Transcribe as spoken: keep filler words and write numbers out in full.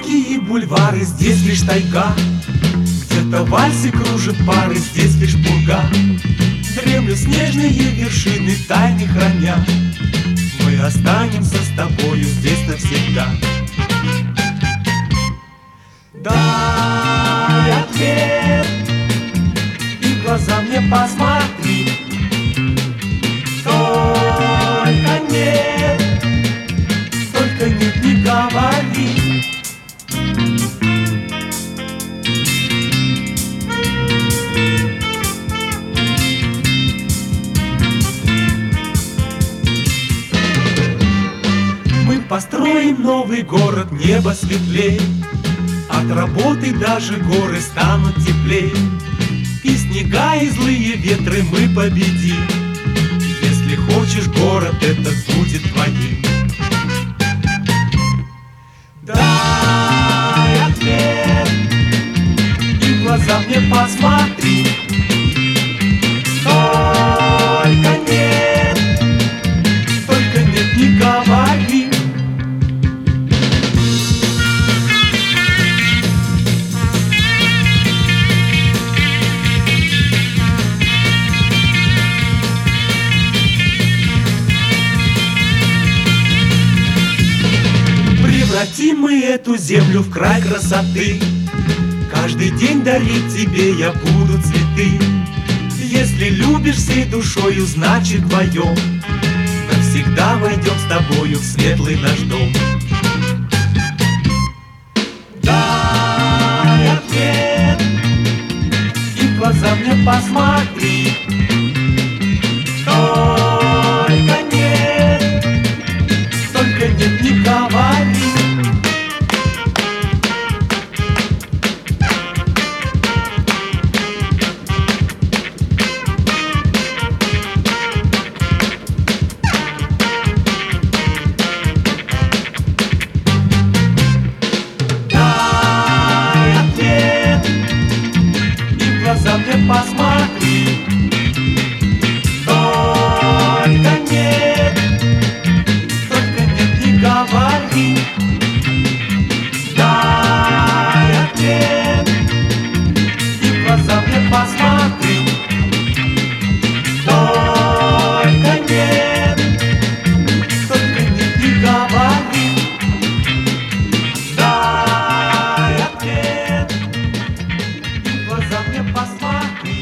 Парки и бульвары, здесь лишь тайга. Где-то вальсы кружат пары, здесь лишь пурга. Дремлют снежные вершины, тайны храня. Мы останемся с тобою здесь навсегда. Дай ответ и в глаза мне посмотри. Только нет, только нет, не говори. Мы построим новый город, небо светлей. От работы даже горы станут теплей. И снега, и злые ветры мы победим. Если хочешь, город этот будет твоим. Дай ответ и в глаза мне посмотри. Только нет, только нет, не говори. Превратим мы эту землю в край красоты. Каждый день дарить тебе я буду цветы. Если любишь всей душою, значит вдвоем навсегда войдем с тобою в светлый наш дом. Дай ответ и в глаза мне посмотри. Только нет, только нет, не говори. Глаза мне посмотри. Только нет, только нет, не говори. Дай ответ и в глаза мне посмотри. Только нет, только нет, не говори. Дай ответ и в глаза мне посмотри.